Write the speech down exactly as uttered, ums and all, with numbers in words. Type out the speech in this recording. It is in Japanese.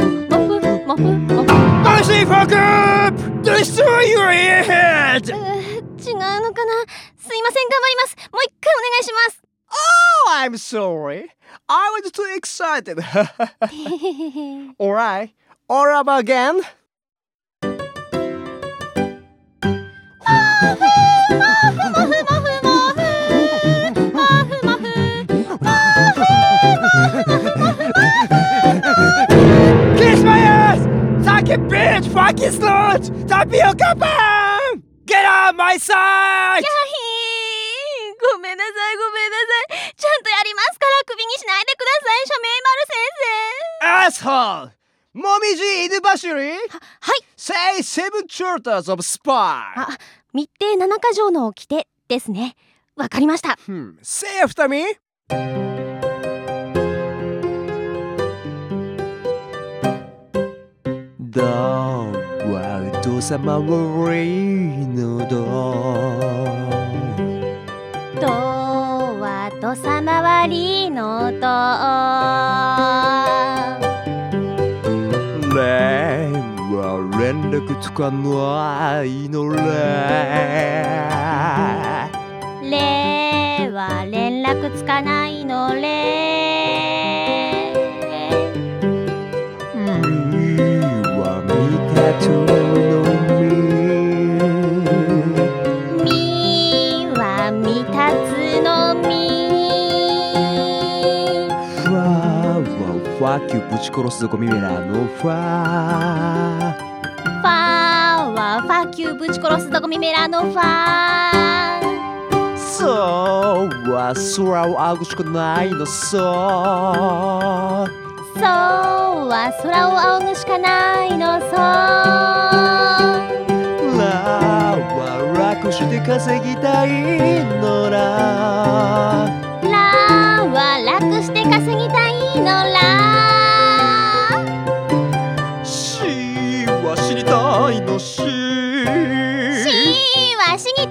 もふもふ。 Mercy fuck up! Destroy your head! 違うのかな。すいません、頑張ります。もう一回お願いします。 Oh, I'm sorry. I was too excited. Alright, all over again. キスマイアス! Suck it, bitch! Fucking slut! Tapioca pan! Get out my side! やひー、ごめんなさいごめんなさい。ちゃんとやりますからクビにしないでください、シャメイマル先生。 Asshole! もみじ犬走り？ はい。 Say seven chapters of spy! あ、密偵七か条の掟ですね。わかりました。 Hmm. Say after me! どうはお父様悪いのどどうは土佐回りのどレンは連絡つかないのレれは連絡つかないのれみはみたつのみファーはファキュぶち殺すぞゴミメラのファーファーはファキューぶち殺すぞゴミメラのファーそうは空を仰ぐしかないのそうそうは空を仰ぐしかないのそうラは楽して稼ぎたいのらラは楽して稼ぎたいのら死は死にたいの死死は死に